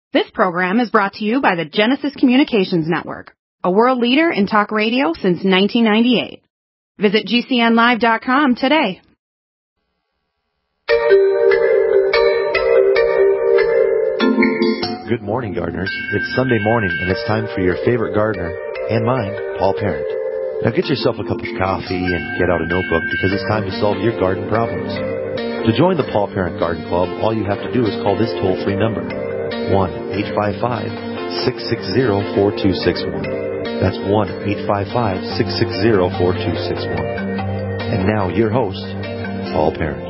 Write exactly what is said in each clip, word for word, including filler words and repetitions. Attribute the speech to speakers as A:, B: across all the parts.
A: This program is brought to you by the Genesis Communications Network, a world leader in talk radio since nineteen ninety-eight. Visit G C N live dot com today.
B: Good morning, gardeners. It's Sunday morning, and it's time for your favorite gardener, and mine, Paul Parent. Now get yourself a cup of coffee and get out a notebook, because it's time to solve your garden problems. To join the Paul Parent Garden Club, all you have to do is call this toll-free number, one eight five five, six six zero, four two six one. That's one eight five five, six six zero, four two six one. And now, your host, Paul Parent.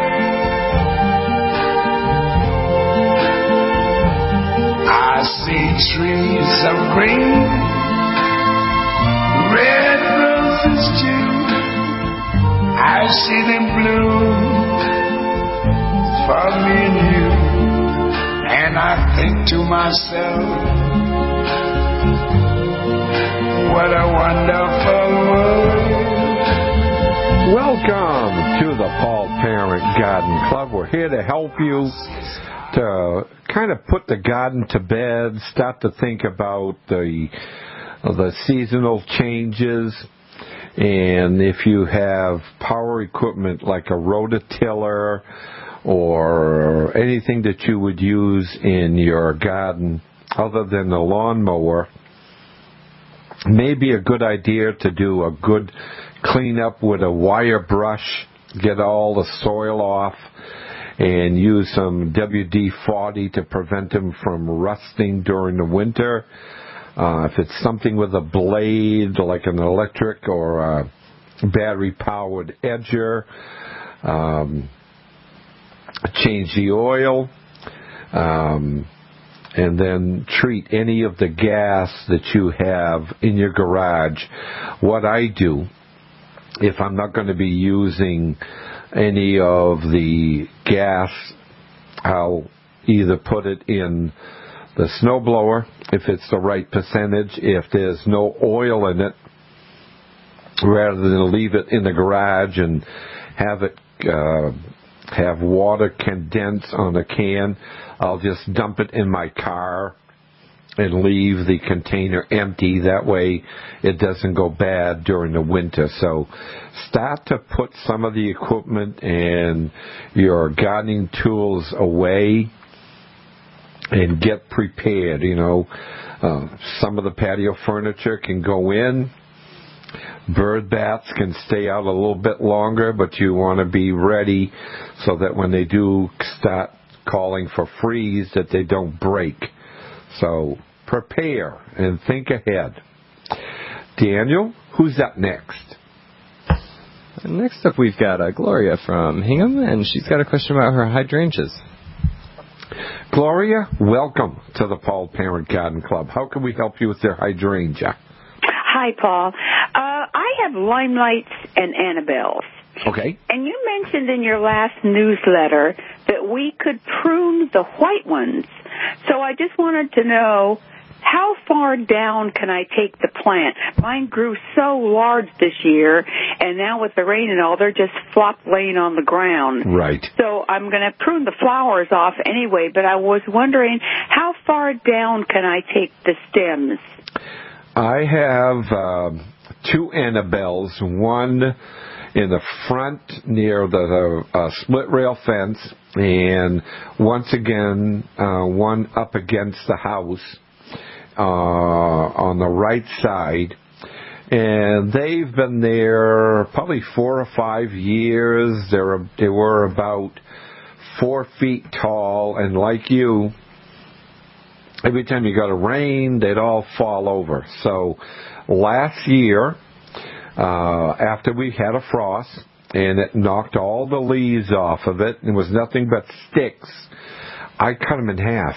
C: I see trees of green, red roses too. I see them bloom for me and you. And I think to myself, what a wonderful world.
D: Welcome to the Paul Parent Garden Club. We're here to help you to kind of put the garden to bed, start to think about the the seasonal changes, and if you have power equipment like a rototiller or anything that you would use in your garden other than the lawnmower, maybe a good idea to do a good cleanup with a wire brush, get all the soil off, and use some W D forty to prevent them from rusting during the winter. Uh, if it's something with a blade, like an electric or a battery-powered edger, um, change the oil, um, and then treat any of the gas that you have in your garage. What I do, if I'm not going to be using any of the gas, I'll either put it in the snowblower, if it's the right percentage, if there's no oil in it, rather than leave it in the garage and have it uh, have water condense on a can, I'll just dump it in my car and leave the container empty. That way it doesn't go bad during the winter. So start to put some of the equipment and your gardening tools away and get prepared. You know, uh, some of the patio furniture can go in. Bird bats can stay out a little bit longer, but you want to be ready so that when they do start calling for freeze, that they don't break. So prepare and think ahead. Daniel, who's up next?
E: Next up, we've got uh, Gloria from Hingham, and she's got a question about her hydrangeas.
D: Gloria, welcome to the Paul Parent Garden Club. How can we help you with your hydrangea?
F: Hi, Paul. Uh, I have limelights and Annabelles.
D: Okay.
F: And you mentioned in your last newsletter that we could prune the white ones. So I just wanted to know, how far down can I take the plant? Mine grew so large this year, and now with the rain and all, they're just flop laying on the ground.
D: Right.
F: So I'm going to prune the flowers off anyway, but I was wondering, how far down can I take the stems?
D: I have uh, two Annabelles, one in the front near the uh, split rail fence, and once again, uh, one up against the house uh, on the right side. And they've been there probably four or five years. They're, they were about four feet tall, and like you, every time you got a rain, they'd all fall over. So last year, uh, after we had a frost, and it knocked all the leaves off of it, and it was nothing but sticks, I cut them in half.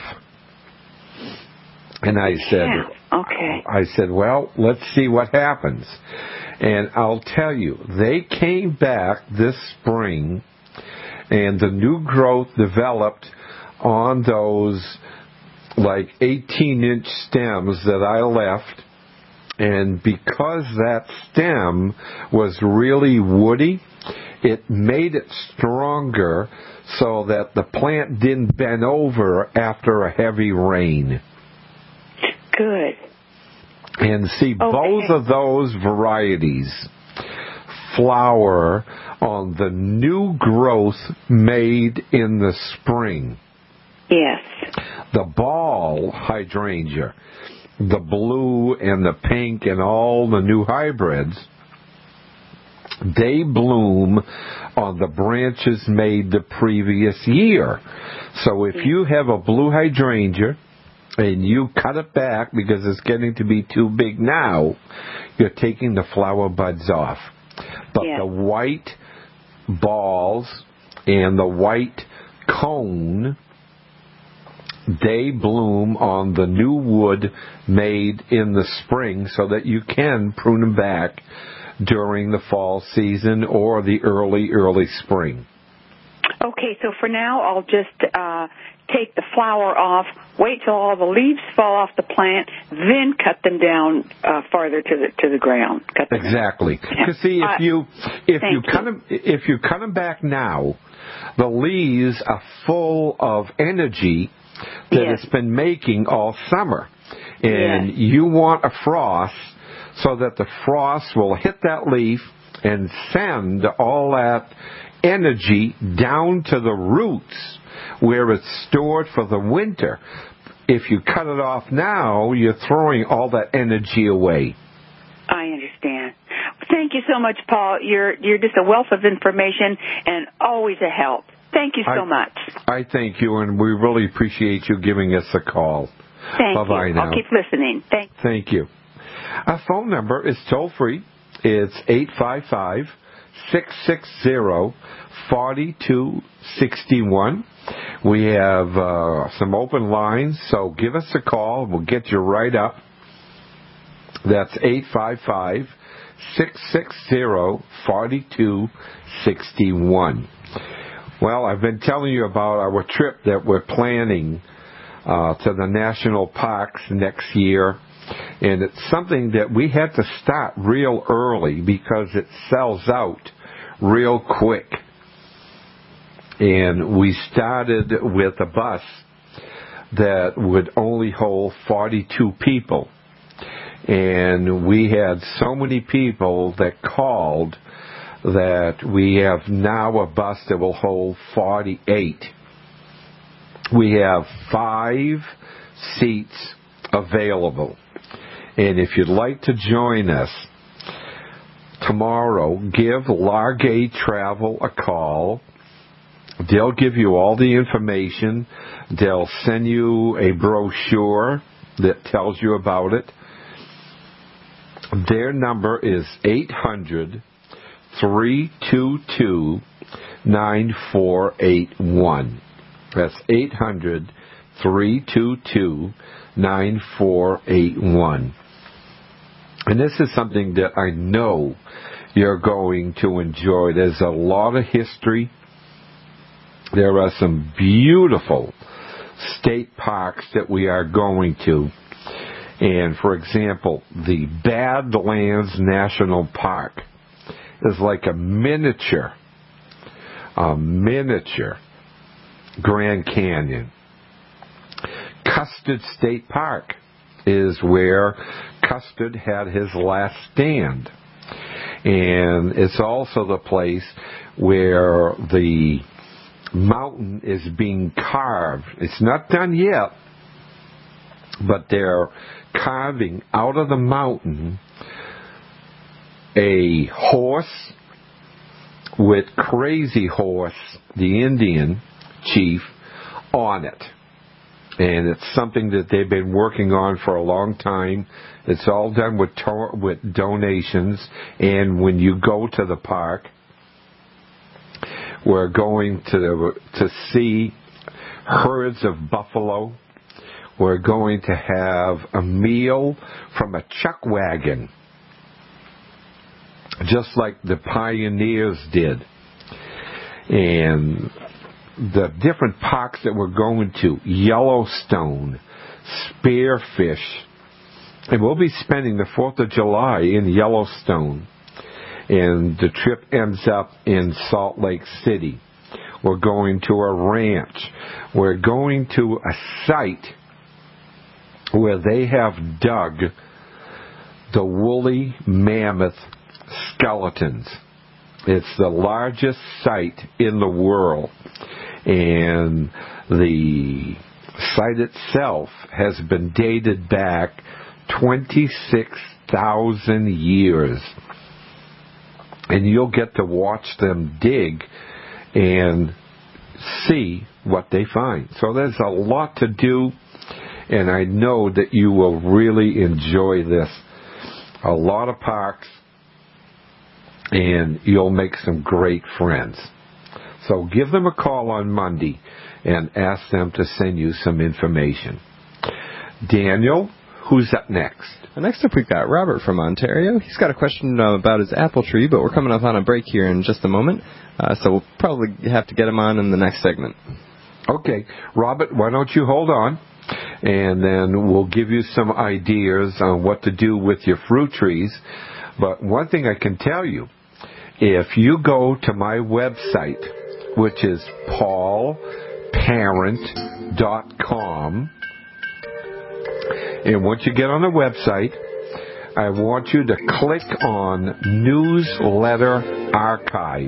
D: And I said,
F: okay.
D: I said, well, let's see what happens. And I'll tell you, they came back this spring, and the new growth developed on those like eighteen-inch stems that I left. And because that stem was really woody, it made it stronger so that the plant didn't bend over after a heavy rain.
F: Good.
D: And see,
F: Okay.
D: both of those varieties flower on the new growth made in the spring.
F: Yes.
D: The ball hydrangea, the blue and the pink and all the new hybrids, they bloom on the branches made the previous year. So if you have a blue hydrangea and you cut it back because it's getting to be too big now, you're taking the flower buds off. But
F: Yeah.
D: the white balls and the white cone, they bloom on the new wood made in the spring so that you can prune them back during the fall season or the early, early spring.
F: Okay, so for now, I'll just uh, take the flower off, wait till all the leaves fall off the plant, then cut them down uh, farther to the to the ground. Cut them
D: Exactly.
F: down. Yeah.
D: Because see, if
F: Uh,
D: you if you
F: thank
D: cut
F: you.
D: them if you cut them back now, the leaves are full of energy that
F: Yes.
D: it's been making all summer, and
F: Yes.
D: you want a frost so that the frost will hit that leaf and send all that energy down to the roots where it's stored for the winter. If you cut it off now, you're throwing all that energy away.
F: I understand. Thank you so much, Paul. You're you're just a wealth of information and always a help. Thank you so
D: I,
F: much.
D: I thank you, and we really appreciate you giving us a call.
F: Thank
D: Bye-bye
F: you.
D: now.
F: I'll keep listening. Thank
D: Thank you. Our phone number is toll free. It's eight five five, six six zero, four two six one. We have uh, some open lines, so give us a call. We'll get you right up. That's eight five five, six six zero, four two six one. Well, I've been telling you about our trip that we're planning uh, to the national parks next year. And it's something that we had to start real early because it sells out real quick. And we started with a bus that would only hold forty-two people. And we had so many people that called that we have now a bus that will hold forty-eight. We have five seats available. And if you'd like to join us tomorrow, give Largate Travel a call. They'll give you all the information. They'll send you a brochure that tells you about it. Their number is eight hundred, three two two, nine four eight one. That's eight hundred, three two two, nine four eight one. And this is something that I know you're going to enjoy. There's a lot of history. There are some beautiful state parks that we are going to. And, for example, the Badlands National Park is like a miniature, a miniature Grand Canyon. Custard State Park is where Custard had his last stand. And it's also the place where the mountain is being carved. It's not done yet, but they're carving out of the mountain a horse with Crazy Horse, the Indian chief, on it. And it's something that they've been working on for a long time. It's all done with to- with donations. And when you go to the park, we're going to to see herds of buffalo. We're going to have a meal from a chuck wagon, just like the pioneers did. And the different parks that we're going to, Yellowstone, Spearfish, and we'll be spending the fourth of July in Yellowstone. and the trip ends up in Salt Lake City. We're going to a ranch. We're going to a site where they have dug the woolly mammoth skeletons. It's the largest site in the world, and the site itself has been dated back twenty-six thousand years. And you'll get to watch them dig and see what they find. So there's a lot to do, and I know that you will really enjoy this. A lot of parks, and you'll make some great friends. So give them a call on Monday and ask them to send you some information. Daniel, who's up next?
E: Next up, we've got Robert from Ontario. He's got a question uh, about his apple tree, but we're coming up on a break here in just a moment, uh, so we'll probably have to get him on in the next segment.
D: Okay. Robert, why don't you hold on, and then we'll give you some ideas on what to do with your fruit trees. But one thing I can tell you, if you go to my website, which is paul parent dot com, and once you get on the website, I want you to click on Newsletter Archive.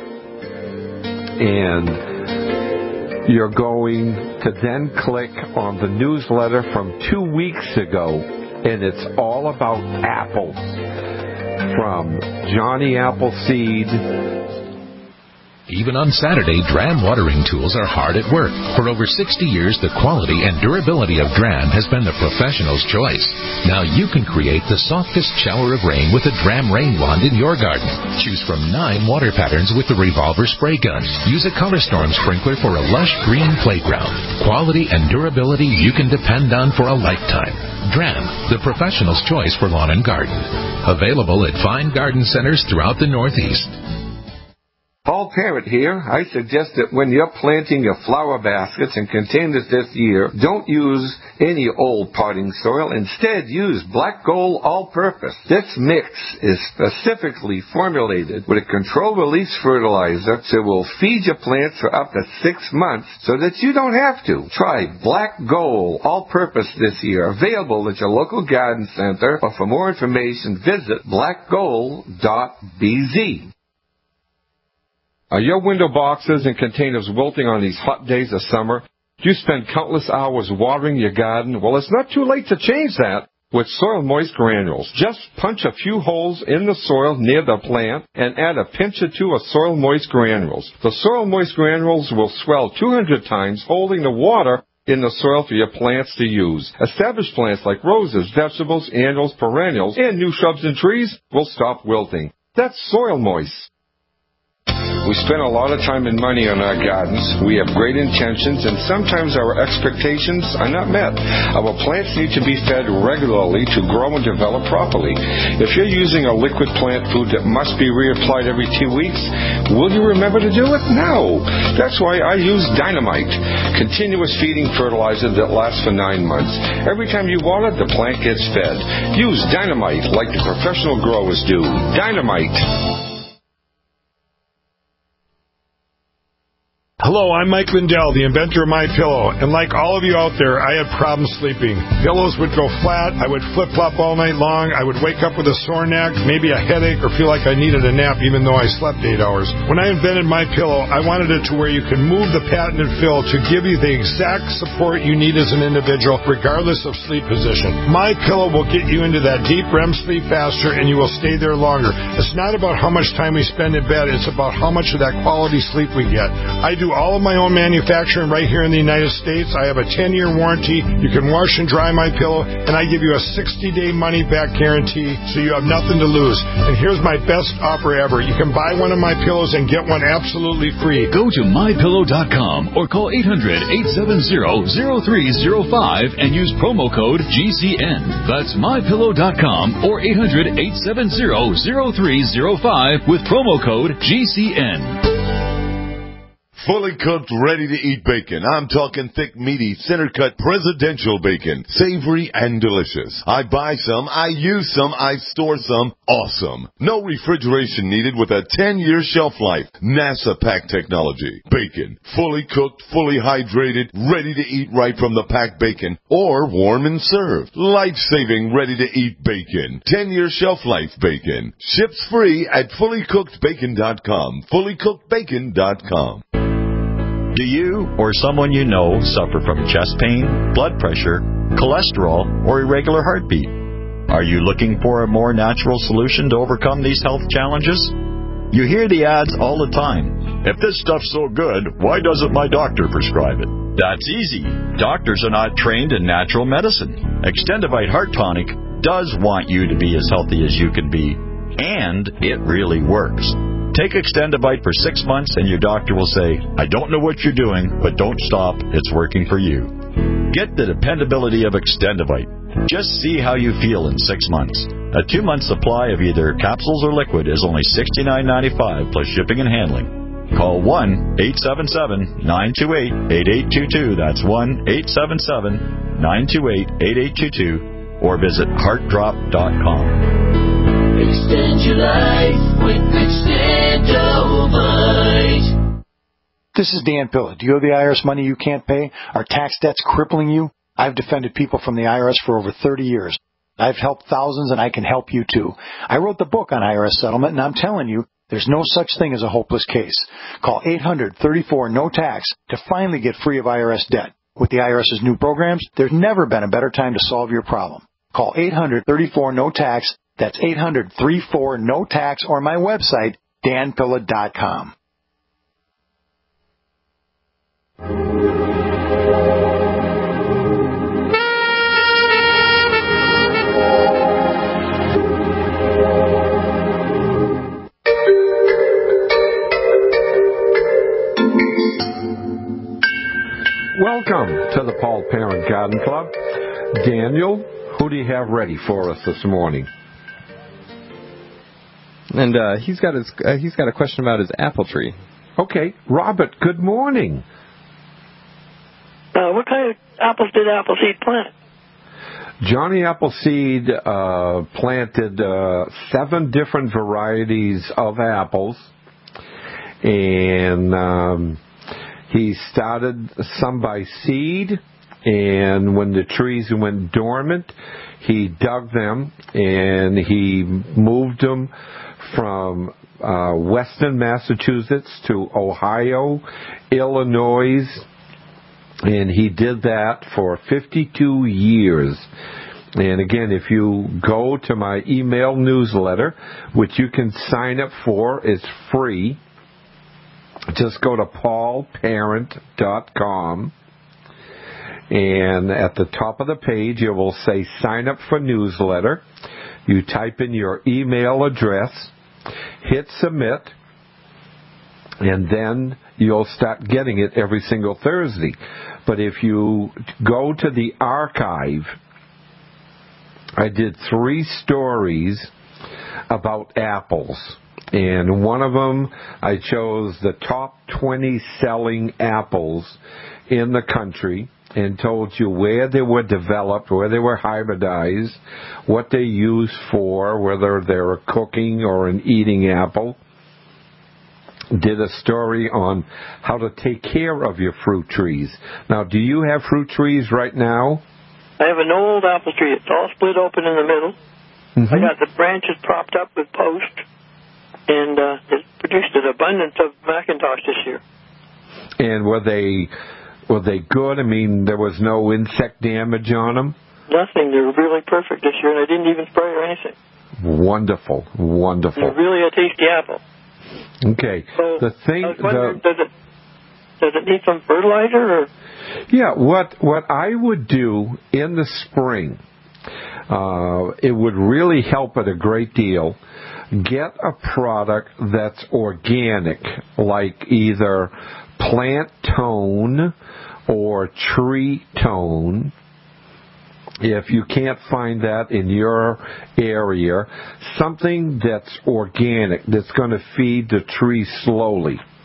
D: And you're going to then click on the newsletter from two weeks ago, and it's all about apples. From Johnny Appleseed.
G: Even on Saturday, Dram watering tools are hard at work. For over sixty years, the quality and durability of Dram has been the professional's choice. Now you can create the softest shower of rain with a Dram rain wand in your garden. Choose from nine water patterns with the revolver spray gun. Use a Color Storm sprinkler for a lush green playground. Quality and durability you can depend on for a lifetime. Dram, the professional's choice for lawn and garden. Available at fine garden centers throughout the Northeast.
D: Paul Parrott here. I suggest that when you're planting your flower baskets and containers this year, don't use any old potting soil. Instead, use Black Gold All-Purpose. This mix is specifically formulated with a controlled-release fertilizer that will feed your plants for up to six months so that you don't have to. Try Black Gold All-Purpose this year. Available at your local garden center. Or for more information, visit black gold dot b z. Are your window boxes and containers wilting on these hot days of summer? Do you spend countless hours watering your garden? Well, it's not too late to change that with Soil Moist Granules. Just punch a few holes in the soil near the plant and add a pinch or two of Soil Moist Granules. The Soil Moist Granules will swell two hundred times, holding the water in the soil for your plants to use. Established plants like roses, vegetables, annuals, perennials, and new shrubs and trees will stop wilting. That's Soil Moist. We spend a lot of time and money on our gardens. We have great intentions, and sometimes our expectations are not met. Our plants need to be fed regularly to grow and develop properly. If you're using a liquid plant food that must be reapplied every two weeks, will you remember to do it? No. That's why I use Dynamite, continuous feeding fertilizer that lasts for nine months. Every time you water, the plant gets fed. Use Dynamite like the professional growers do. Dynamite.
H: Hello, I'm Mike Lindell, the inventor of MyPillow, and like all of you out there, I had problems sleeping. Pillows would go flat, I would flip-flop all night long, I would wake up with a sore neck, maybe a headache, or feel like I needed a nap even though I slept eight hours. When I invented MyPillow, I wanted it to where you can move the patented fill to give you the exact support you need as an individual, regardless of sleep position. MyPillow will get you into that deep R E M sleep faster, and you will stay there longer. It's not about how much time we spend in bed, it's about how much of that quality sleep we get. I do all of my own manufacturing right here in the United States. I have a ten-year warranty. You can wash and dry my pillow, and I give you a sixty-day money-back guarantee, so you have nothing to lose. And here's my best offer ever. You can buy one of my pillows and get one absolutely free.
I: Go to my pillow dot com or call eight hundred, eight seven zero, zero three zero five and use promo code G C N. That's my pillow dot com or eight hundred, eight seven zero, zero three zero five with promo code G C N.
J: fully cooked, ready-to-eat bacon. I'm talking thick, meaty, center-cut presidential bacon. Savory and delicious. I buy some, I use some, I store some. Awesome. No refrigeration needed with a ten-year shelf life. NASA pack technology. Bacon. Fully cooked, fully hydrated, ready to eat right from the packed bacon. Or warm and served. Life-saving, ready-to-eat bacon. ten-year shelf life bacon. Ships free at fully cooked bacon dot com. fully cooked bacon dot com.
K: Do you or someone you know suffer from chest pain, blood pressure, cholesterol, or irregular heartbeat? Are you looking for a more natural solution to overcome these health challenges? You hear the ads all the time. If this stuff's so good, why doesn't my doctor prescribe it? That's easy. Doctors are not trained in natural medicine. Extendivite Heart Tonic does want you to be as healthy as you can be, and it really works. Take Extendivite for six months and your doctor will say, I don't know what you're doing, but don't stop. It's working for you. Get the dependability of Extendivite. Just see how you feel in six months. A two-month supply of either capsules or liquid is only sixty-nine ninety-five plus shipping and handling. Call one eight seven seven, nine two eight, eight eight two two. That's one eight seven seven, nine two eight, eight eight two two. Or visit heart drop dot com.
L: Extend your life with Extendivite.
M: This is Dan Pilla. Do you owe the I R S money you can't pay? Are tax debts crippling you? I've defended people from the I R S for over thirty years. I've helped thousands, and I can help you too. I wrote the book on I R S settlement, and I'm telling you, there's no such thing as a hopeless case. Call eight hundred, thirty-four, no tax to finally get free of I R S debt. With the IRS's new programs, there's never been a better time to solve your problem. Call eight hundred, thirty-four, no tax. That's eight hundred, thirty-four, no tax, or my website, dan pilla dot com.
D: Welcome to the Paul Parent Garden Club. Daniel, who do you have ready for us this morning?
E: And uh, he's got his uh, he's got a question about his apple tree.
D: Okay, Robert. Good morning.
N: Uh, what kind of apples did Appleseed plant?
D: Johnny Appleseed uh, planted uh, seven different varieties of apples, and um, he started some by seed. And when the trees went dormant, he dug them and he moved them from uh, western Massachusetts to Ohio, Illinois, and he did that for fifty-two years. And again, if you go to my email newsletter, which you can sign up for, it's free. Just go to paul parent dot com. And at the top of the page, it will say sign up for newsletter. You type in your email address, hit submit, and then you'll start getting it every single Thursday. But if you go to the archive, I did three stories about apples. And one of them, I chose the top twenty selling apples in the country and told you where they were developed, where they were hybridized, what they used for, whether they're a cooking or an eating apple. Did a story on how to take care of your fruit trees. Now, do you have fruit trees right now?
N: I have an old apple tree. It's all split open in the middle. Mm-hmm. I got the branches propped up with posts, and uh, it produced an abundance of McIntosh this year.
D: And were they were they good? I mean, there was no insect damage on them?
N: Nothing. They were really perfect this year, and I didn't even spray or anything.
D: Wonderful, wonderful.
N: They're really a tasty apple.
D: Okay.
N: So
D: the thing,
N: I was wondering,
D: the,
N: does it does it need some fertilizer? Or?
D: Yeah. What what I would do in the spring, uh, it would really help it a great deal. Get a product that's organic, like either Plant Tone or Tree Tone. If you can't find that in your area, something that's organic, that's going to feed the tree slowly.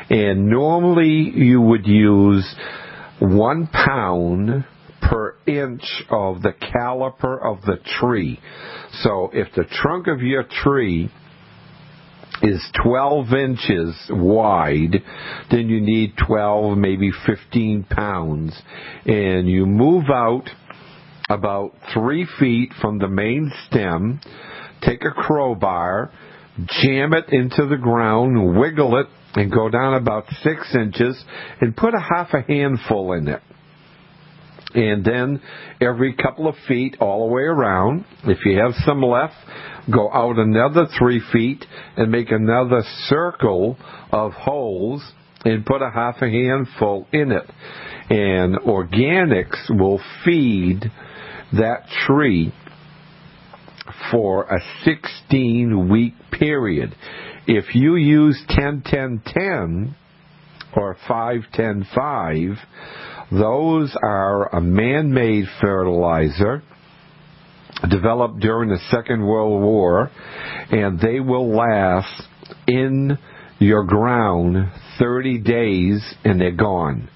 D: And normally you would use one pound per inch of the caliper of the tree. So if the trunk of your tree is twelve inches wide, then you need twelve, maybe fifteen pounds. And you move out about three feet from the main stem, take a crowbar, jam it into the ground, wiggle it, and go down about six inches and put a half a handful in it. And then every couple of feet all the way around, if you have some left, go out another three feet and make another circle of holes and put a half a handful in it. And organics will feed that tree for a sixteen-week period. If you use ten ten ten or five ten five, those are a man-made fertilizer developed during the Second World War, and they will last in your ground thirty days, and they're gone.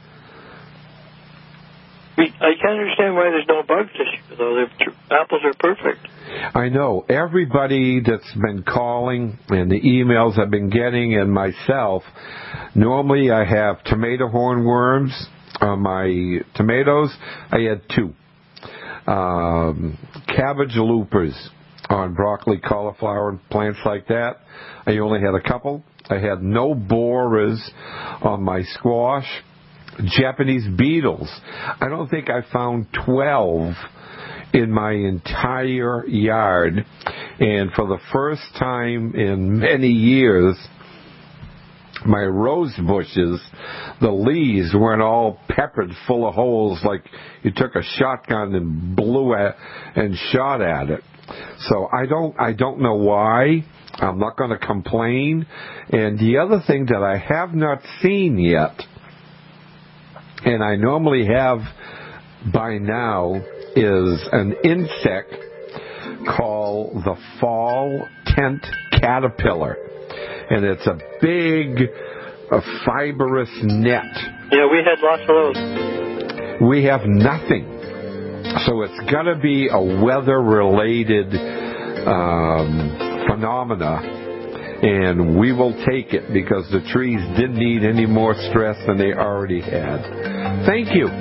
N: I can't understand why there's no bugs this year, though. The apples are perfect.
D: I know. Everybody that's been calling and the emails I've been getting, and myself, normally I have tomato hornworms on my tomatoes. I had two. Um, cabbage loopers on broccoli, cauliflower, and plants like that. I only had a couple. I had no borers on my squash. Japanese beetles. I don't think I found twelve in my entire yard. And for the first time in many years, my rose bushes, the leaves weren't all peppered full of holes like you took a shotgun and blew at and shot at it. So I don't I don't know why. I'm not going to complain. And the other thing that I have not seen yet, and I normally have by now, is an insect called the fall tent caterpillar. And it's a big, a fibrous net.
N: Yeah, we had lots of those.
D: We have nothing. So it's got to be a weather-related um, phenomena. And we will take it because the trees didn't need any more stress than they already had. Thank you.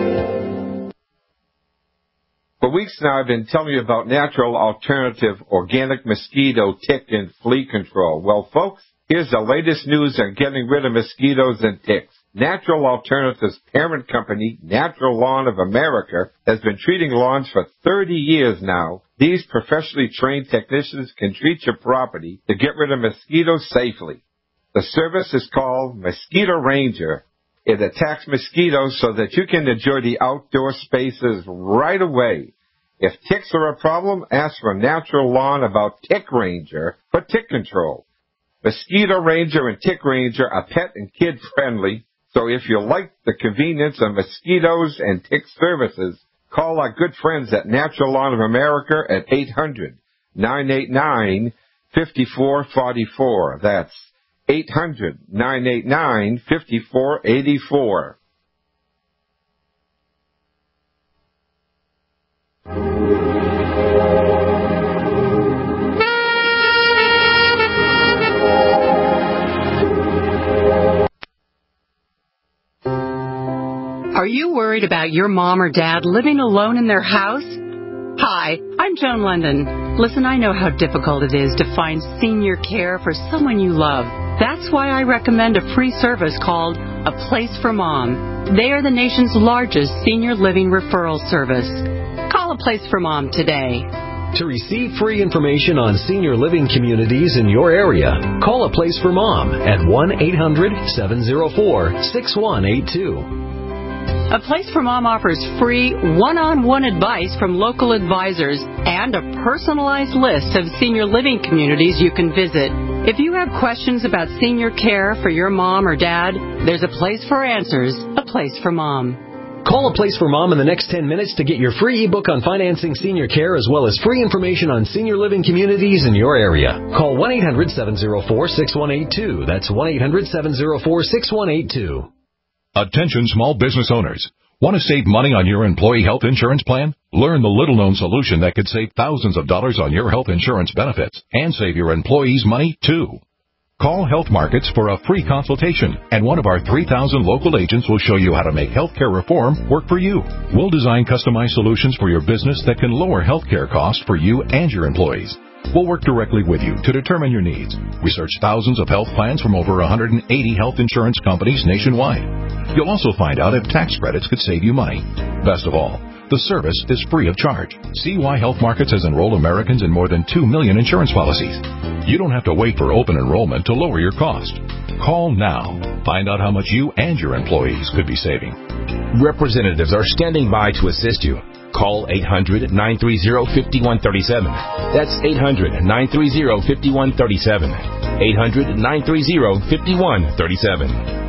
D: For weeks now, I've been telling you about natural alternative organic mosquito, tick, and flea control. Well, folks, here's the latest news on getting rid of mosquitoes and ticks. Natural Alternative's parent company, Natural Lawn of America, has been treating lawns for thirty years now. These professionally trained technicians can treat your property to get rid of mosquitoes safely. The service is called Mosquito Ranger. It attacks mosquitoes so that you can enjoy the outdoor spaces right away. If ticks are a problem, ask for Natural Lawn about Tick Ranger for tick control. Mosquito Ranger and Tick Ranger are pet and kid friendly, so if you like the convenience of mosquitoes and tick services, call our good friends at Natural Lawn of America at eight hundred, nine eight nine, five four four four. That's eight hundred, nine eight nine, five four eight four.
A: Are you worried about your mom or dad living alone in their house? Hi, I'm Joan London. Listen, I know how difficult it is to find senior care for someone you love. That's why I recommend a free service called A Place for Mom. They are the nation's largest senior living referral service. Call A Place for Mom today.
O: To receive free information on senior living communities in your area, call A Place for Mom at one eight hundred, seven oh four, six one eight two.
A: A Place for Mom offers free one-on-one advice from local advisors and a personalized list of senior living communities you can visit. If you have questions about senior care for your mom or dad, there's a place for answers, A Place for Mom.
O: Call A Place for Mom in the next ten minutes to get your free ebook on financing senior care as well as free information on senior living communities in your area. Call one eight hundred seven oh four six one eight two. That's one eight hundred seven oh four six one eight two.
G: Attention small business owners. Want to save money on your employee health insurance plan? Learn the little-known solution that could save thousands of dollars on your health insurance benefits and save your employees money, too. Call Health Markets for a free consultation, and one of our three thousand local agents will show you how to make healthcare reform work for you. We'll design customized solutions for your business that can lower healthcare costs for you and your employees. We'll work directly with you to determine your needs. We search thousands of health plans from over one hundred eighty health insurance companies nationwide. You'll also find out if tax credits could save you money. Best of all, the service is free of charge. See why Health Markets has enrolled Americans in more than two million insurance policies. You don't have to wait for open enrollment to lower your cost. Call now. Find out how much you and your employees could be saving.
P: Representatives are standing by to assist you. Call eight hundred nine three zero five one three seven. That's eight hundred nine three zero five one three seven. eight hundred nine three zero five one three seven.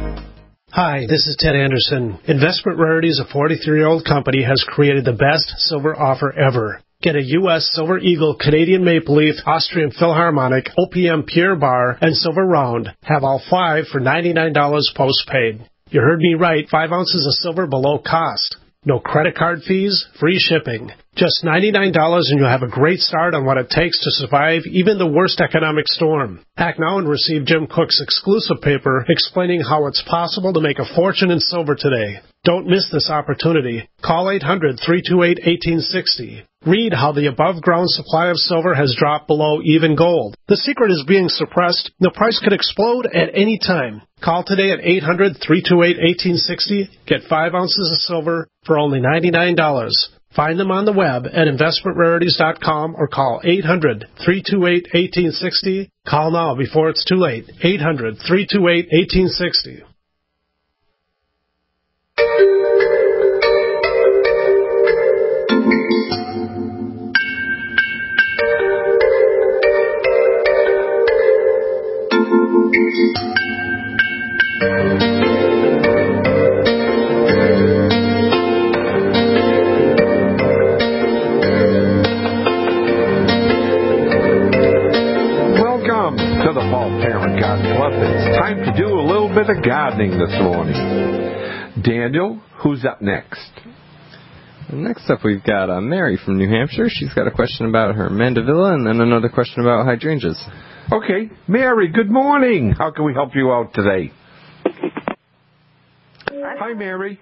Q: Hi, this is Ted Anderson. Investment Rarities, a forty-three-year-old company, has created the best silver offer ever. Get a U S Silver Eagle, Canadian Maple Leaf, Austrian Philharmonic, O P M Pierre Bar, and Silver Round. Have all five for ninety-nine dollars postpaid. You heard me right, five ounces of silver below cost. No credit card fees, free shipping. Just ninety-nine dollars and you'll have a great start on what it takes to survive even the worst economic storm. Act now and receive Jim Cook's exclusive paper explaining how it's possible to make a fortune in silver today. Don't miss this opportunity. Call eight hundred three two eight one eight six zero. Read how the above-ground supply of silver has dropped below even gold. The secret is being suppressed. The price could explode at any time. Call today at eight hundred three two eight one eight six zero. Get five ounces of silver for only ninety-nine dollars. Find them on the web at investment rarities dot com or call eight hundred three two eight one eight six zero. Call now before it's too late. eight hundred three two eight one eight six zero.
D: To the Paul Parent Garden Club. It's time to do a little bit of gardening this morning. Daniel, who's up next?
E: Next up, we've got uh, Mary from New Hampshire. She's got a question about her mandevilla and then another question about hydrangeas.
D: Okay, Mary, good morning. How can we help you out today? Hi, Mary.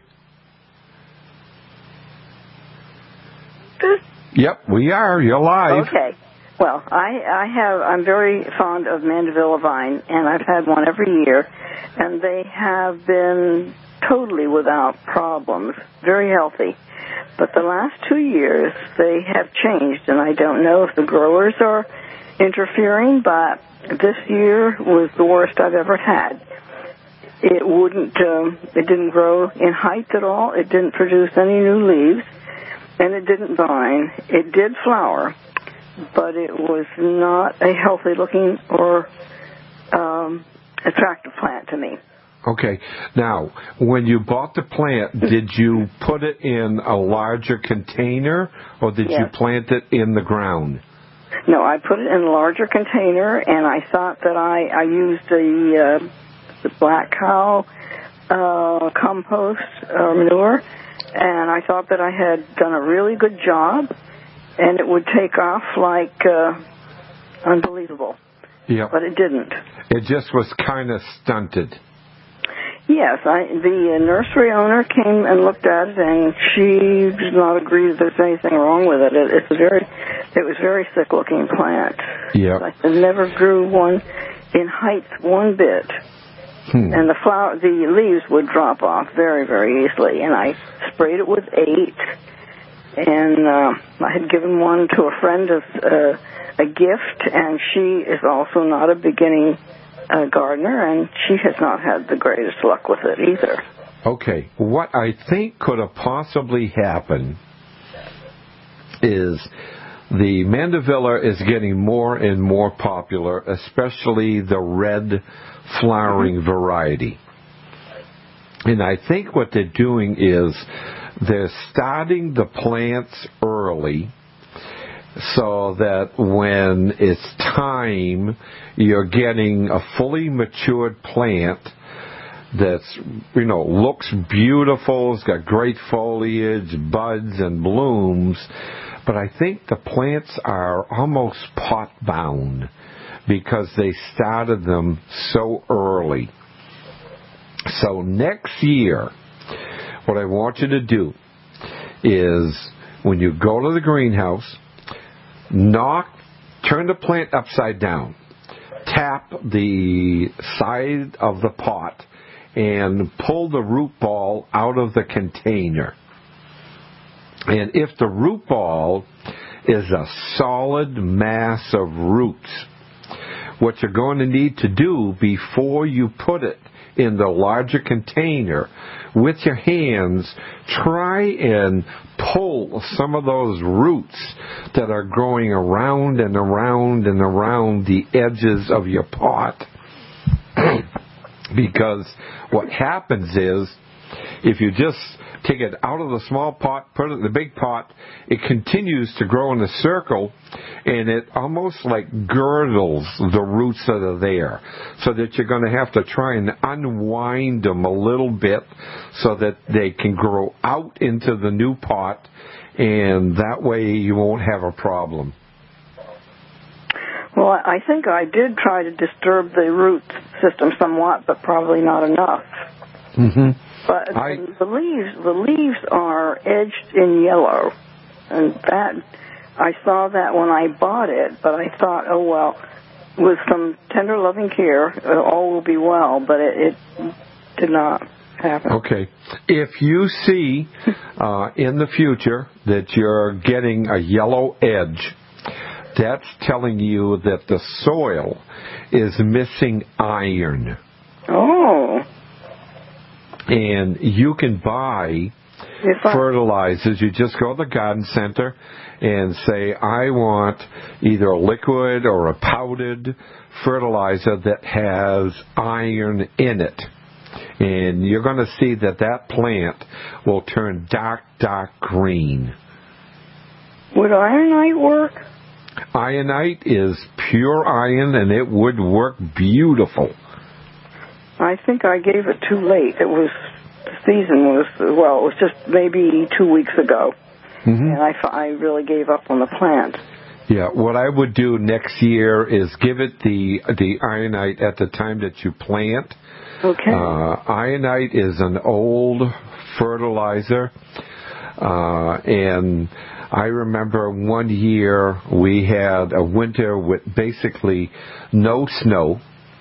D: Yep, we are. You're live.
R: Okay. Well, I, I have, I'm very fond of mandevilla vine, and I've had one every year, and they have been totally without problems, very healthy. But the last two years, they have changed, and I don't know if the growers are interfering, but this year was the worst I've ever had. It wouldn't, um, it didn't grow in height at all, it didn't produce any new leaves, and it didn't vine. It did flower, but it was not a healthy-looking or um, attractive plant to me.
D: Okay. Now, when you bought the plant, did you put it in a larger container, or did
R: Yes.
D: you plant it in the ground?
R: No, I put it in a larger container, and I thought that I, I used the, uh, the black cow uh, compost uh, manure, and I thought that I had done a really good job, and it would take off like uh, unbelievable.
D: Yeah.
R: But it didn't.
D: It just was kind of stunted.
R: Yes, I, the uh, nursery owner came and looked at it, and she did not agree that there's anything wrong with it. it it's a very, it was a very sick-looking plant.
D: Yeah.
R: I never grew one in height one bit. Hmm. And the flower, the leaves would drop off very, very easily. And I sprayed it with eight. And uh, I had given one to a friend as uh, a gift, and she is also not a beginning uh, gardener, and she has not had the greatest luck with it either.
D: Okay. What I think could have possibly happened is the mandevilla is getting more and more popular, especially the red flowering variety. And I think what they're doing is they're starting the plants early so that when it's time, you're getting a fully matured plant that's, you know, looks beautiful, it's got great foliage, buds and blooms, but I think the plants are almost pot-bound because they started them so early. So next year, what I want you to do is when you go to the greenhouse, knock, turn the plant upside down, tap the side of the pot, and pull the root ball out of the container. And if the root ball is a solid mass of roots, what you're going to need to do before you put it in the larger container, with your hands, try and pull some of those roots that are growing around and around and around the edges of your pot. Because what happens is, if you just take it out of the small pot, put it in the big pot, it continues to grow in a circle, and it almost like girdles the roots that are there, so that you're going to have to try and unwind them a little bit so that they can grow out into the new pot, and that way you won't have a problem.
R: Well, I think I did try to disturb the root system somewhat, but probably not enough.
D: Mm-hmm.
R: But
D: I,
R: the leaves, the leaves are edged in yellow, and that I saw that when I bought it. But I thought, oh well, with some tender, loving care, uh, all will be well. But it, it did not happen.
D: Okay, if you see uh, in the future that you're getting a yellow edge, that's telling you that the soil is missing iron.
R: Oh.
D: And you can buy fertilizers. You just go to the garden center and say, I want either a liquid or a powdered fertilizer that has iron in it. And you're going to see that that plant will turn dark, dark green.
R: Would ironite work?
D: Ironite is pure iron, and it would work beautiful.
R: I think I gave it too late. It was, the season was, well, it was just maybe two weeks ago. Mm-hmm. And I, I really gave up on the plant.
D: Yeah, what I would do next year is give it the the ironite at the time that you plant.
R: Okay.
D: Uh, ironite is an old fertilizer, uh, and I remember one year we had a winter with basically no snow.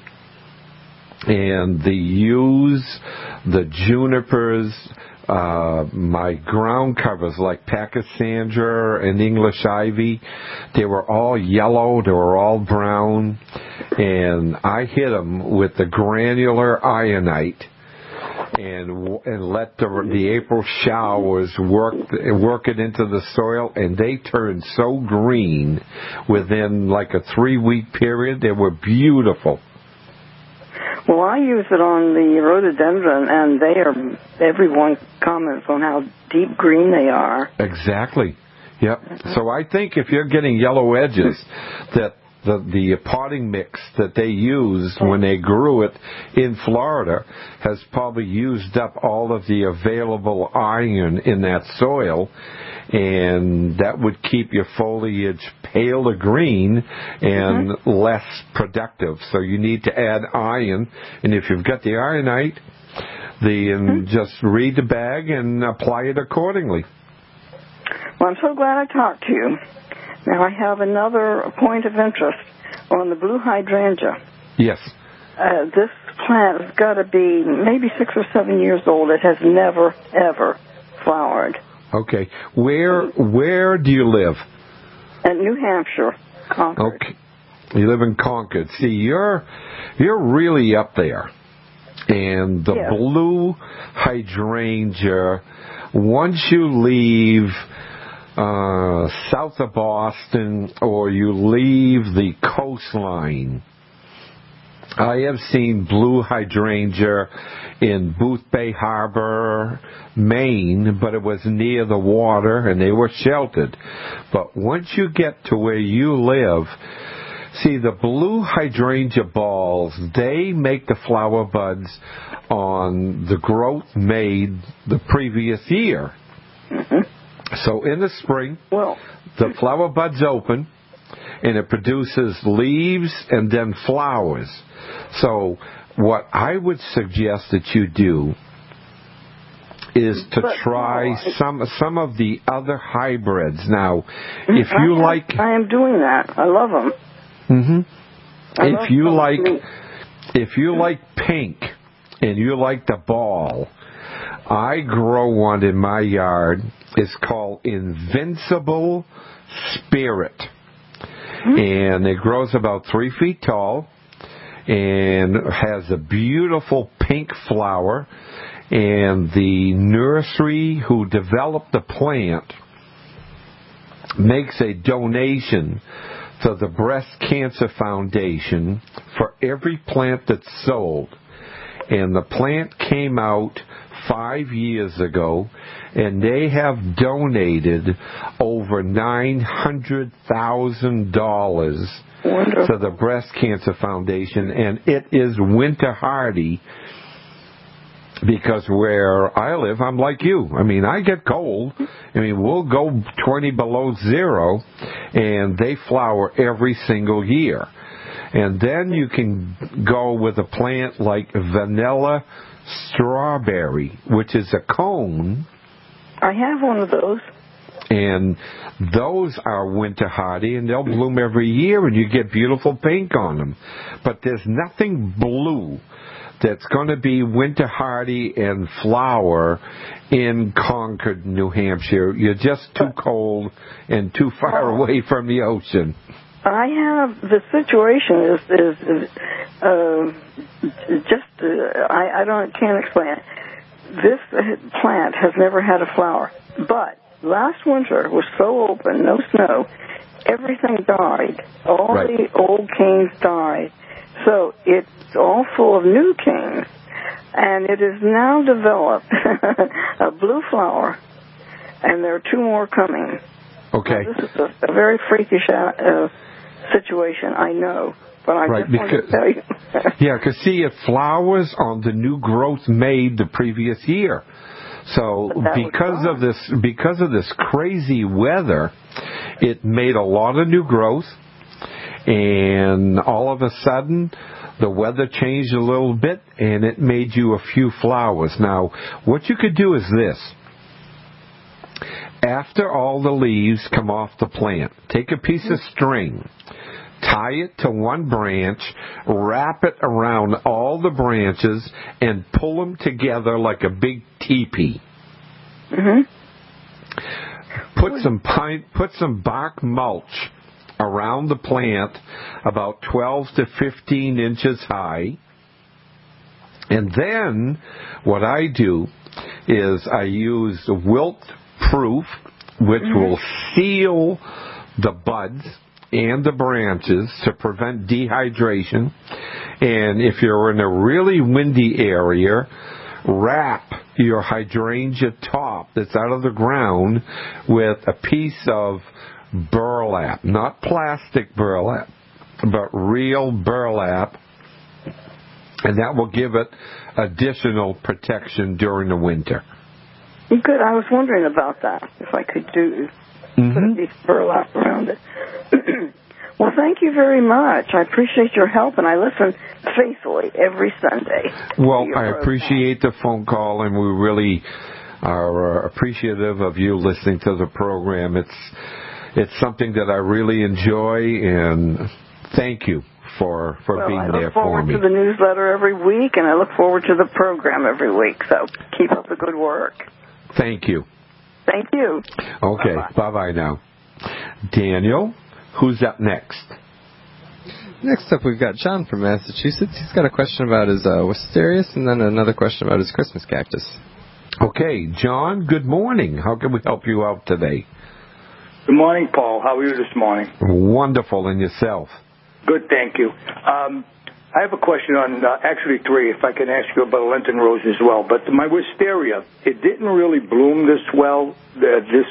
D: And the yews, the junipers, uh, my ground covers like Pachysandra and English ivy, they were all yellow, they were all brown, and I hit them with the granular ironite and and let the the April showers work work it into the soil, and they turned so green within like a three week period. They were beautiful.
R: Well, I use it on the rhododendron, and they are, everyone comments on how deep green they are.
D: Exactly. Yep. So I think if you're getting yellow edges, that the the potting mix that they used when they grew it in Florida has probably used up all of the available iron in that soil, and that would keep your foliage paler green and mm-hmm. less productive. So you need to add iron, and if you've got the ironite, the mm-hmm. just read the bag and apply it accordingly.
R: Well, I'm so glad I talked to you. Now I have another point of interest on the blue hydrangea.
D: Yes.
R: Uh, this plant has got to be maybe six or seven years old. It has never, ever flowered.
D: Okay. Where where do you live?
R: In New Hampshire, Concord.
D: Okay. You live in Concord. See, you're you're really up there. And the
R: yes.
D: blue hydrangea, once you leave uh, south of Boston or you leave the coastline, I have seen blue hydrangea in Booth Bay Harbor, Maine, but it was near the water and they were sheltered. But once you get to where you live, see, the blue hydrangea balls, they make the flower buds on the growth made the previous year. Mm-hmm. So in the spring, well, the flower buds open, and it produces leaves and then flowers. So what I would suggest that you do is to but, try no, some some of the other hybrids. Now, if
R: I
D: you
R: have,
D: like...
R: I am doing that. I love them.
D: Mm-hmm.
R: I
D: if you like,
R: meat.
D: if you like pink and you like the ball, I grow one in my yard. It's called Invincible Spirit. And it grows about three feet tall and has a beautiful pink flower. And the nursery who developed the plant makes a donation to the Breast Cancer Foundation for every plant that's sold. And the plant came out five years ago, and they have donated over nine hundred thousand dollars to the Breast Cancer Foundation, and it is winter hardy because where I live, I'm like you. I mean, I get cold. I mean, we'll go twenty below zero, and they flower every single year. And then you can go with a plant like vanilla strawberry, which is a cone.
R: I have one of those.
D: And those are winter hardy, and they'll bloom every year, and you get beautiful pink on them. But there's nothing blue that's going to be winter hardy and flower in Concord, New Hampshire. You're just too cold and too far away from the ocean.
R: I have, the situation is, is uh, just, uh, I, I don't, can't explain it. This plant has never had a flower, but last winter was so open, no snow, everything died. All right. The old canes died. So it's all full of new canes, and it has now developed a blue flower, and there are two more coming.
D: Okay.
R: Now, this is a, a very freakish uh, situation, I know, but I
D: right,
R: just want to tell you.
D: Yeah, because see, it flowers on the new growth made the previous year. So because of this, because of this crazy weather, it made a lot of new growth, and all of a sudden, the weather changed a little bit, and it made you a few flowers. Now, what you could do is this. After all the leaves come off the plant, take a piece of string, tie it to one branch, wrap it around all the branches, and pull them together like a big teepee.
R: Mm-hmm.
D: Put some pine, put some bark mulch around the plant about twelve to fifteen inches high. And then what I do is I use wilt proof, which mm-hmm. will seal the buds and the branches to prevent dehydration. And if you're in a really windy area, wrap your hydrangea top that's out of the ground with a piece of burlap, not plastic burlap, but real burlap, and that will give it additional protection during the winter.
R: Good. I was wondering about that, if I could do
D: mm-hmm.
R: put a piece of burlap around it. Well, thank you very much. I appreciate your help, and I listen faithfully every Sunday.
D: Well, I appreciate the phone call, and we really are appreciative of you listening to the program. It's it's something that I really enjoy, and thank you for, for
R: well,
D: being
R: I
D: there for me.
R: I look forward to the newsletter every week, and I look forward to the program every week, so keep up the good work.
D: Thank you.
R: Thank you.
D: Okay, bye-bye, bye-bye now. Daniel, who's up next?
E: Next up, we've got John from Massachusetts. He's got a question about his uh, Wisterias and then another question about his Christmas cactus.
D: Okay, John, good morning. How can we help you out today?
S: Good morning, Paul. How are you this morning?
D: Wonderful. And yourself?
S: Good, thank you. Um, I have a question on, uh, actually three, if I can ask you about Lenten rose as well. But my wisteria, it didn't really bloom this well, uh, this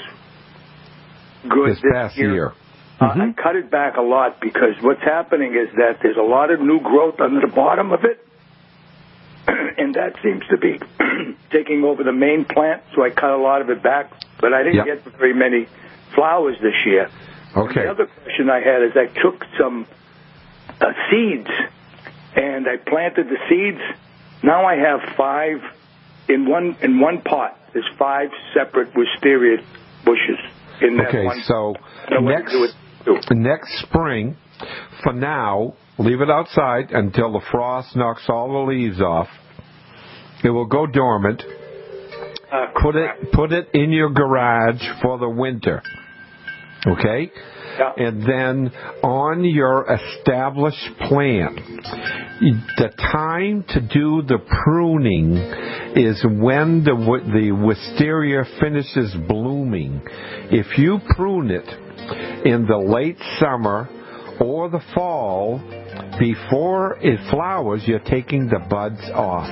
S: good
D: this,
S: this
D: past
S: year.
D: year.
S: Uh,
D: Mm-hmm.
S: I cut it back a lot because what's happening is that there's a lot of new growth under the bottom of it, and that seems to be taking over the main plant, so I cut a lot of it back, but I didn't
D: yep.
S: get very many flowers this year.
D: Okay.
S: And the other question I had is I took some uh, seeds, and I planted the seeds. Now I have five in one in one pot. There's five separate wisteria bushes in that
D: okay,
S: one.
D: so next, next spring, for now, leave it outside until the frost knocks all the leaves off. It will go dormant.
S: Uh,
D: put it put it in your garage for the winter. Okay?
S: Yeah.
D: And then on your established plant, the time to do the pruning is when the the wisteria finishes blooming. If you prune it in the late summer or the fall, before it flowers, you're taking the buds off.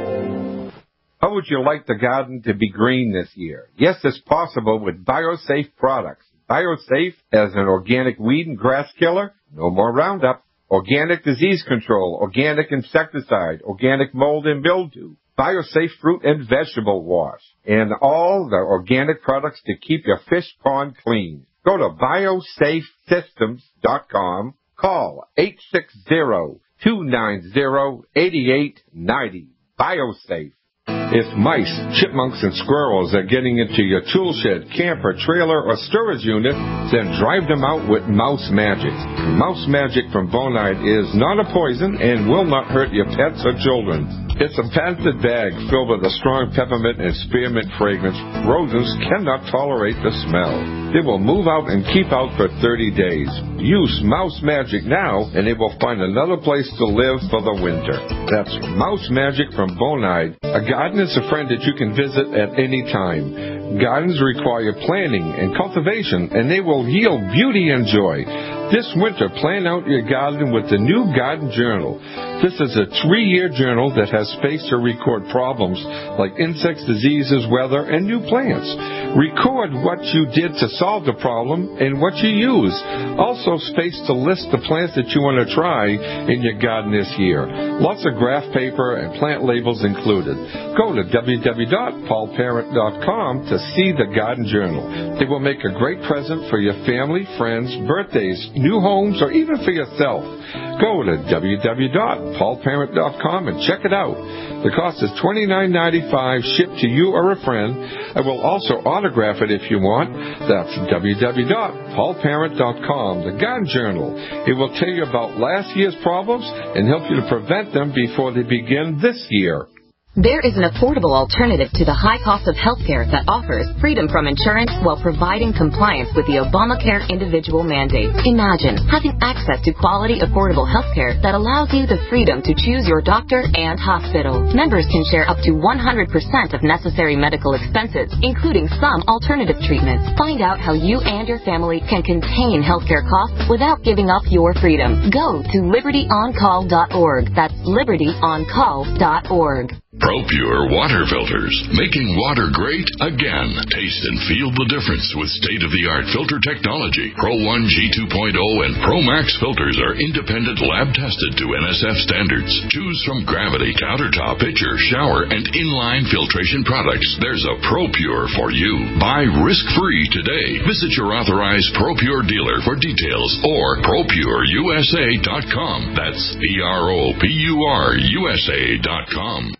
D: How would you like the garden to be green this year? Yes, it's possible with BioSafe products. BioSafe as an organic weed and grass killer, no more Roundup. Organic disease control, organic insecticide, organic mold and mildew. BioSafe fruit and vegetable wash, and all the organic products to keep your fish pond clean. Go to biosafe systems dot com. Call eight six zero, two nine zero, eight eight nine zero. BioSafe. If mice, chipmunks, and squirrels are getting into your tool shed, camper, trailer, or storage unit, then drive them out with Mouse Magic. Mouse Magic from Bonide is not a poison and will not hurt your pets or children. It's a patented bag filled with a strong peppermint and spearmint fragrance. Rodents cannot tolerate the smell. They will move out and keep out for thirty days. Use Mouse Magic now, and they will find another place to live for the winter. That's Mouse Magic from Bonide. A garden is a friend that you can visit at any time. Gardens require planning and cultivation, and they will yield beauty and joy. This winter, plan out your garden with the new Garden Journal. This is a three-year journal that has space to record problems like insects, diseases, weather, and new plants. Record what you did to solve the problem and what you use. Also space to list the plants that you want to try in your garden this year. Lots of graph paper and plant labels included. Go to w w w dot paul parent dot com to see the Garden Journal. It will make a great present for your family, friends, birthdays, new homes, or even for yourself. Go to w w w dot paul parent dot com and check it out. The cost is twenty-nine ninety-five, shipped to you or a friend. I will also autograph it if you want. That's w w w dot paul parent dot com, the Garden Journal. It will tell you about last year's problems and help you to prevent them before they begin this year.
T: There is an affordable alternative to the high cost of health care that offers freedom from insurance while providing compliance with the Obamacare individual mandate. Imagine having access to quality, affordable health care that allows you the freedom to choose your doctor and hospital. Members can share up to one hundred percent of necessary medical expenses, including some alternative treatments. Find out how you and your family can contain healthcare costs without giving up your freedom. Go to liberty on call dot org. That's liberty on call dot org.
U: ProPure water filters, making water great again. Taste and feel the difference with state-of-the-art filter technology. Pro one G two point oh and Pro Max filters are independent lab-tested to N S F standards. Choose from Gravity, Countertop, Pitcher, Shower, and Inline filtration products. There's a ProPure for you. Buy risk-free today. Visit your authorized ProPure dealer for details or pro pure u s a dot com. That's P R O P U R U S A dot com.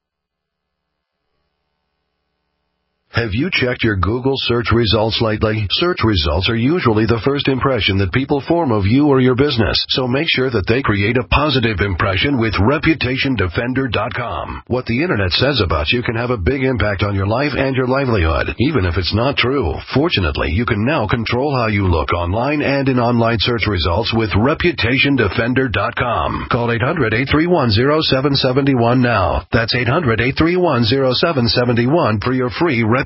V: Have you checked your Google search results lately? Search results are usually the first impression that people form of you or your business, so make sure that they create a positive impression with reputation defender dot com. What the Internet says about you can have a big impact on your life and your livelihood, even if it's not true. Fortunately, you can now control how you look online and in online search results with reputation defender dot com. Call eight hundred, eight three one, zero seven seven one now. That's eight hundred, eight three one, zero seven seven one for your free reputation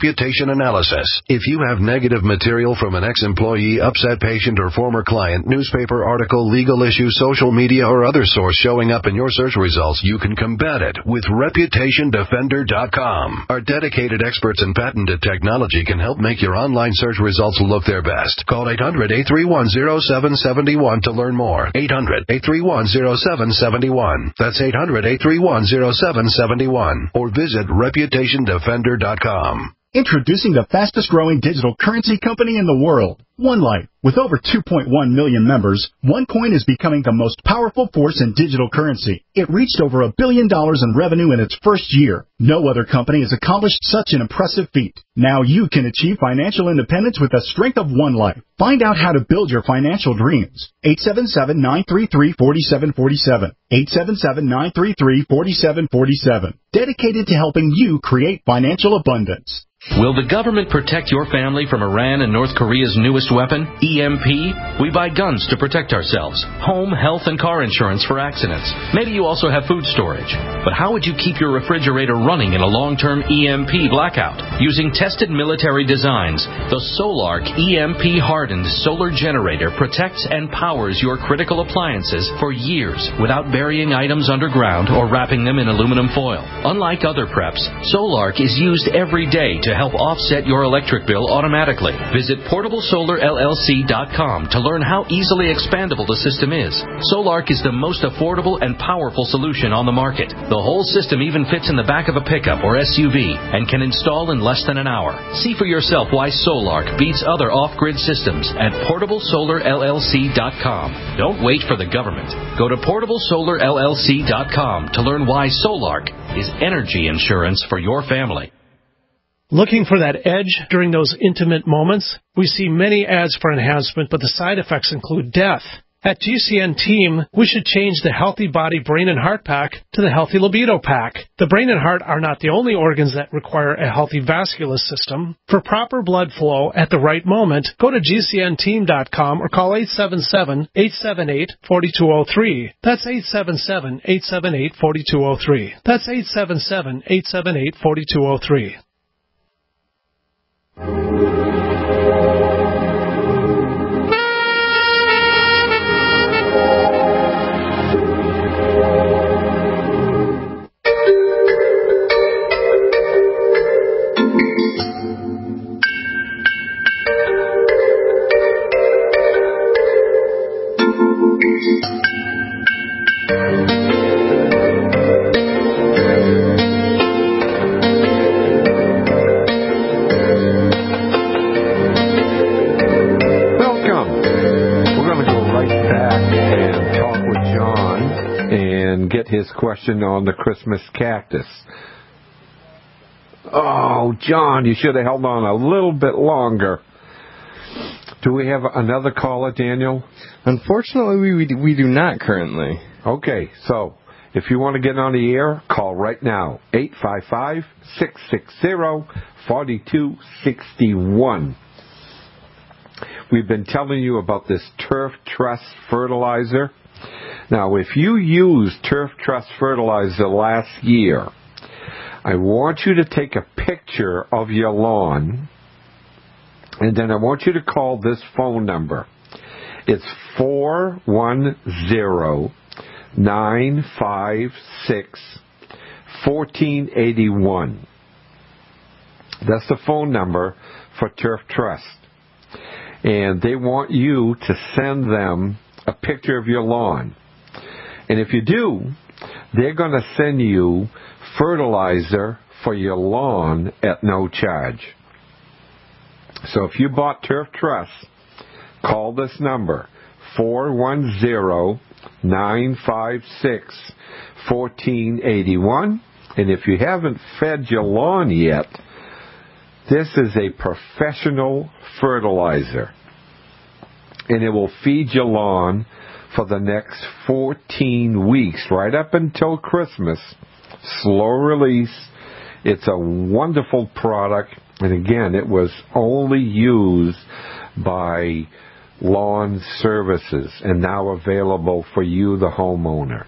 V: reputation analysis. If you have negative material from an ex-employee, upset patient, or former client, newspaper article, legal issue, social media, or other source showing up in your search results, you can combat it with reputation defender dot com. Our dedicated experts in patented technology can help make your online search results look their best. Call eight hundred, eight three one, zero seven seven one to learn more. eight hundred, eight three one, zero seven seven one. That's eight hundred, eight three one, zero seven seven one. Or visit reputation defender dot com.
B: Introducing the fastest growing digital currency company in the world, OneLife. With over two point one million members, OneCoin is becoming the most powerful force in digital currency. It reached over a billion dollars in revenue in its first year. No other company has accomplished such an impressive feat. Now you can achieve financial independence with the strength of OneLife. Find out how to build your financial dreams. eight seven seven, nine three three, four seven four seven. eight seven seven, nine three three, four seven four seven. Dedicated to helping you create financial abundance.
C: Will the government protect your family from Iran and North Korea's newest weapon, E M P? We buy guns to protect ourselves, home, health, and car insurance for accidents. Maybe you also have food storage. But how would you keep your refrigerator running in a long-term E M P blackout? Using tested military designs, the Solark E M P-hardened solar generator protects and powers your critical appliances for years without burying items underground or wrapping them in aluminum foil. Unlike other preps, Solark is used every day to help offset your electric bill automatically. Visit portable solar L L C dot com to learn how easily expandable the system is. Solark is the most affordable and powerful solution on the market. The whole system even fits in the back of a pickup or S U V and can install in less than an hour. See for yourself why Solark beats other off-grid systems at portable solar L L C dot com. Don't wait for the government. Go to portable solar L L C dot com to learn why Solark is energy insurance for your family.
Q: Looking for that edge during those intimate moments? We see many ads for enhancement, but the side effects include death. At G C N Team, we should change the Healthy Body, Brain, and Heart Pack to the Healthy Libido Pack. The brain and heart are not the only organs that require a healthy vascular system. For proper blood flow at the right moment, go to G C N team dot com or call eight seven seven, eight seven eight, four two zero three. That's eight seven seven, eight seven eight, four two zero three. That's eight seven seven, eight seven eight, four two zero three.
D: His question on the Christmas cactus. Oh, John, you should have held on a little bit longer. Do we have another caller, Daniel?
E: Unfortunately, we we do not currently.
D: Okay, so if you want to get on the air, call right now, eight five five, six six zero, four two six one. We've been telling you about this Turf Trust fertilizer. Now, if you used Turf Trust fertilizer last year, I want you to take a picture of your lawn, and then I want you to call this phone number. It's four one zero, nine five six, one four eight one. That's the phone number for Turf Trust. And they want you to send them a picture of your lawn. And if you do, they're going to send you fertilizer for your lawn at no charge. So if you bought Turf Trust, call this number, four one zero, nine five six, one four eight one. And if you haven't fed your lawn yet, this is a professional fertilizer. And it will feed your lawn for the next fourteen weeks, right up until Christmas. Slow release. It's a wonderful product. And again, it was only used by Lawn Services and now available for you, the homeowner.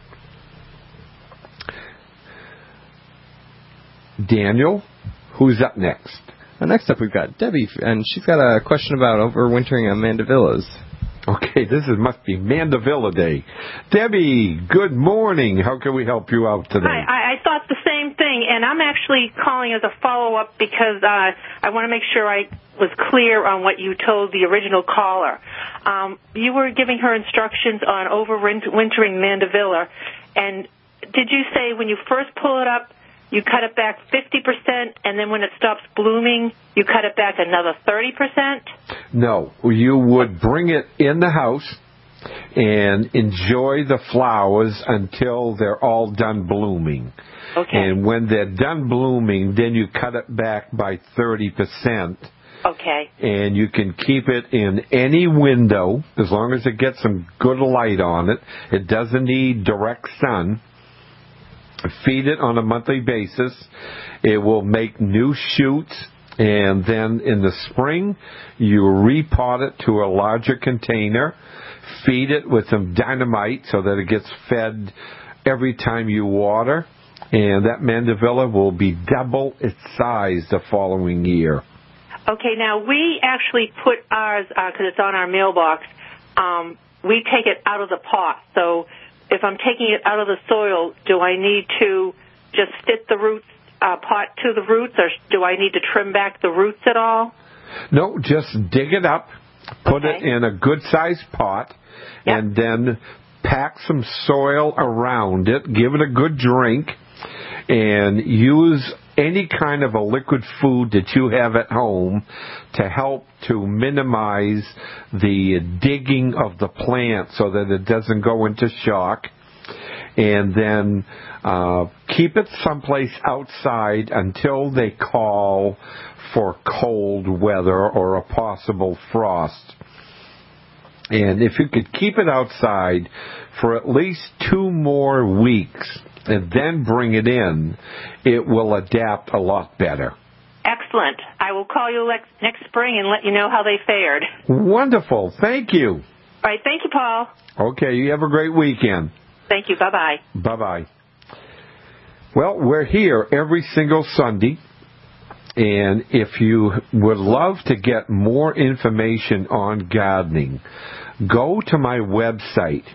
D: Daniel, who's up next?
E: Uh, next up, we've got Debbie, and she's got a question about overwintering on Mandevillas.
D: Okay, this is, must be Mandevilla Day. Debbie, good morning. How can we help you out today?
F: Hi, I, I thought the same thing, and I'm actually calling as a follow-up because uh, I want to make sure I was clear on what you told the original caller. Um, you were giving her instructions on overwintering Mandevilla, and did you say when you first pull it up, you cut it back fifty percent, and then when it stops blooming, you cut it back another thirty percent?
D: No. You would bring it in the house and enjoy the flowers until they're all done blooming.
F: Okay.
D: And when they're done blooming, then you cut it back by thirty percent.
F: Okay.
D: And you can keep it in any window as long as it gets some good light on it. It doesn't need direct sun. Feed it on a monthly basis. It will make new shoots, and then in the spring, you repot it to a larger container. Feed it with some dynamite so that it gets fed every time you water, and that Mandevilla will be double its size the following year.
F: Okay, now we actually put ours, because uh, it's on our mailbox, um, we take it out of the pot, so if I'm taking it out of the soil, do I need to just fit the roots, uh, pot to the roots, or do I need to trim back the roots at all?
D: No, just dig it up, put
F: okay.
D: it in a good-sized pot, yep. and then pack some soil around it, give it a good drink, and use any kind of a liquid food that you have at home to help to minimize the digging of the plant so that it doesn't go into shock. And then uh, keep it someplace outside until they call for cold weather or a possible frost. And if you could keep it outside for at least two more weeks and then bring it in, it will adapt a lot better.
F: Excellent. I will call you next spring and let you know how they fared.
D: Wonderful. Thank you.
F: All right. Thank you, Paul.
D: Okay. You have a great weekend.
F: Thank you. Bye-bye.
D: Bye-bye. Well, we're here every single Sunday. And if you would love to get more information on gardening, go to my website.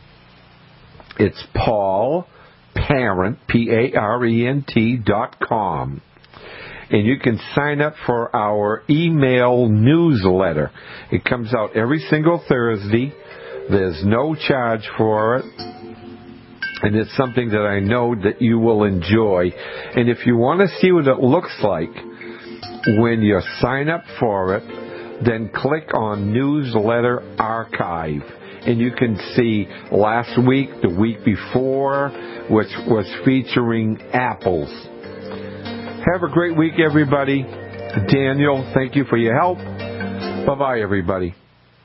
D: It's Paul Parent, P A R E N T dot com. And you can sign up for our email newsletter. It comes out every single Thursday. There's no charge for it. And it's something that I know that you will enjoy. And if you want to see what it looks like when you sign up for it, then click on Newsletter Archive. And you can see last week, the week before, which was featuring apples. Have a great week, everybody. Daniel, thank you for your help. Bye-bye, everybody.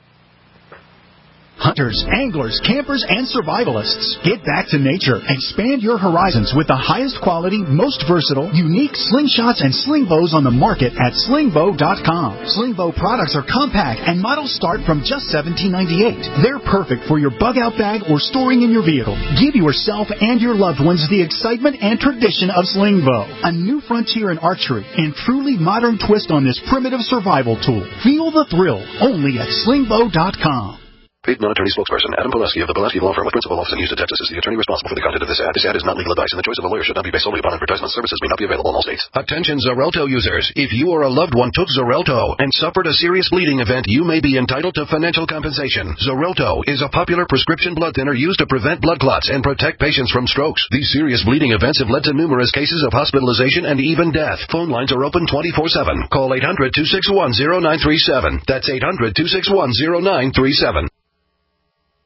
B: Hunters, anglers, campers, and survivalists. Get back to nature. Expand your horizons with the highest quality, most versatile, unique slingshots and sling bows on the market at sling bow dot com. Sling bow products are compact and models start from just seventeen ninety-eight. They're perfect for your bug-out bag or storing in your vehicle. Give yourself and your loved ones the excitement and tradition of sling bow. A new frontier in archery and truly modern twist on this primitive survival tool. Feel the thrill only at sling bow dot com.
V: Paid non-attorney spokesperson Adam Poleski of the Poleski Law Firm with principal office in Houston, Texas is the attorney responsible for the content of this ad. This ad is not legal advice, and the choice of a lawyer should not be based solely upon advertisement. Services may not be available in all states. Attention Xarelto users. If you or a loved one took Xarelto and suffered a serious bleeding event, you may be entitled to financial compensation. Xarelto is a popular prescription blood thinner used to prevent blood clots and protect patients from strokes. These serious bleeding events have led to numerous cases of hospitalization and even death. Phone lines are open twenty-four seven. Call eight hundred, two six one, zero nine three seven. That's eight hundred, two six one, zero nine three seven.